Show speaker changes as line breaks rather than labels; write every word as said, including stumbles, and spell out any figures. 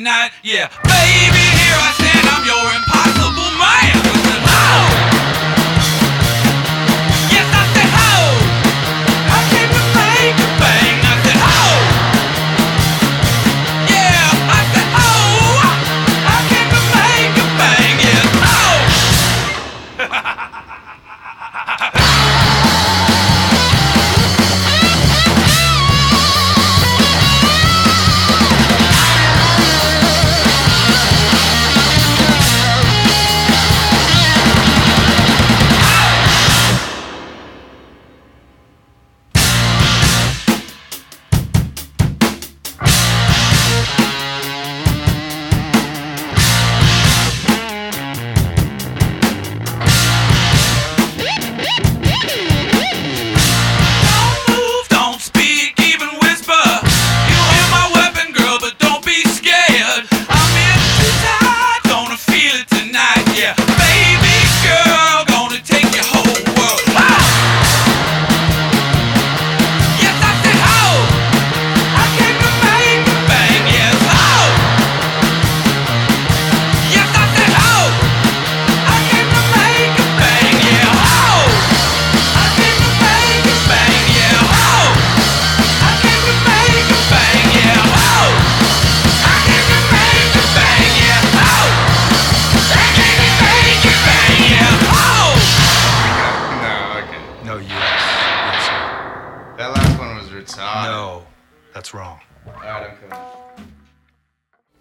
tonight. Yeah, baby, here I stand, I'm your impossible man. I said, oh! Yes, I said, oh! I came to make a bang. I said, oh! Yeah, I said, oh! I came to make a bang. Yes, oh!
No, yes. Yes, sir.
That last one was retarded.
No, that's wrong.
Alright, I'm coming.